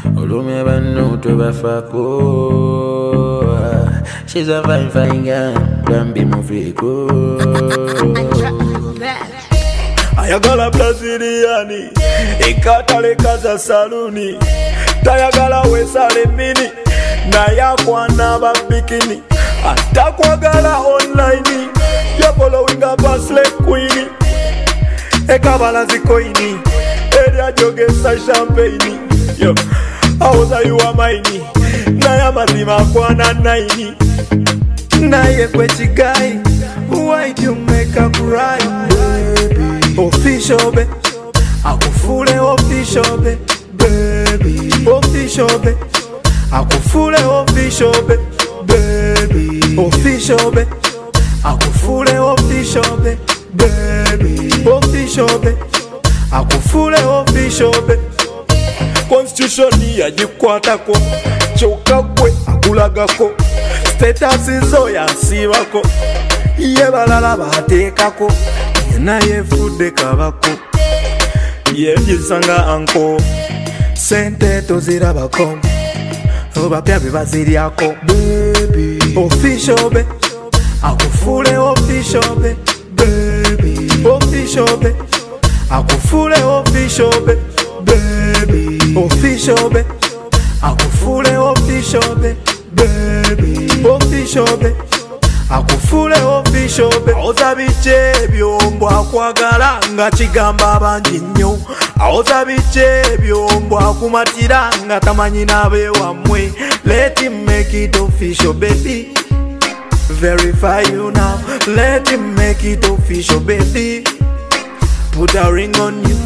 Olume banu tubafako. She's a fine fine girl, Bambi mufiko. Ayagala Braziliani, ekatale kaza saluni. Tayagala wesale mini, na yakwana ba bikini. Atakwagala online, you're following a baslet queenie. Ekabala zikoini, area jogesa champagne. Yo, awoza you are mine, na yamazima kwana naini. Na ye kwechi guy, why do you make her cry, baby? Official be, akufule official be, baby. Official be, akufule official be, baby. Official be, akufule official be, baby. Official be, akufule official be. Constitution yajikwatako, choka kwe akulagako. Status zo yansibako, ye balala batekako. Yena yefude kabako, ye jisanga anko. Sente tozirabako, obapya bibaziriako, baby. Official be, akufule official be, baby. Official be, akufule official be, baby. Official be, akufule official be, baby. Official be, akufule official be. Aoza biche byombo akwagala nga kigamba abangi nnyo. Aoza biche byombo akumatira nga tamanyi nabe wamwe. Let him make it official, baby. Verify you now. Let him make it official, baby. Put a ring on you.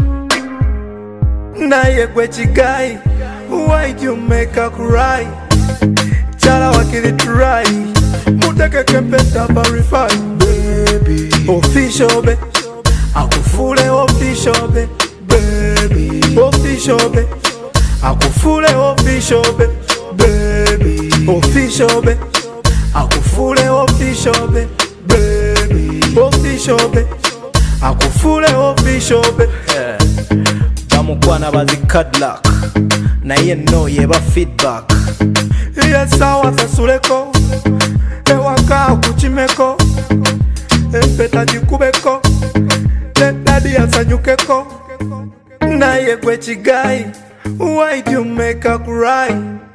Na ye kwechi guy, why do you make her cry? Chala wakili try, muteke kempeta verify, baby. Official be, akufule official be, baby. Official be, akufule official be, baby. Official be, akufule official be, baby. Official be, akufule official be. Bamukwana bazi cadillac, na ye no yeba feedback. Yes, awa sasuleko, ewaka kuchimeko, epeta jikubeko, letadi asanyukeko. Na ye kwechi guy, why do you make her cry?